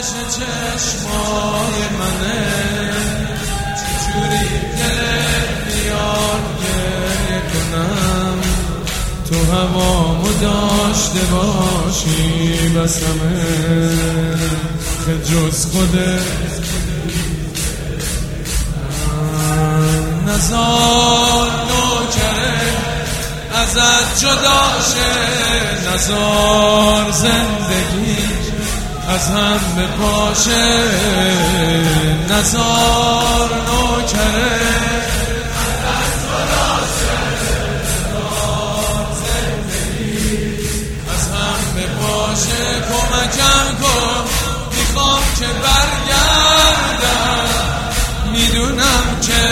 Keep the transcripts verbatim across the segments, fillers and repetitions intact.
آتش چشمای منه، چجوری دلت بیاد گریه کنم، تو هوامو داشته باشی بسمه، که جز خودت نزار نوکره ازت جدا شه، نزار زندگی از هم بپاشه، نزار نوکره ازت جدا شه، نزار زندگی از هم بپاشه، کمکم کن میخوام که برگردم، میدونم که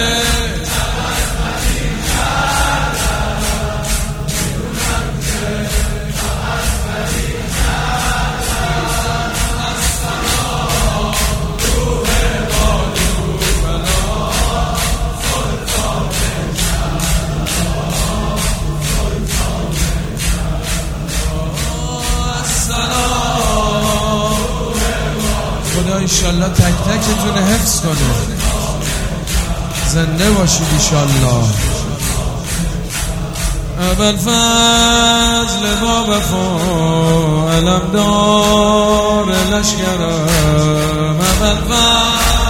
خدا ایشالله تک تکتون حفظ کنه، زنده باشید ایشالله. ابل فضل با وفا علمدار لشکرم، ابل فضل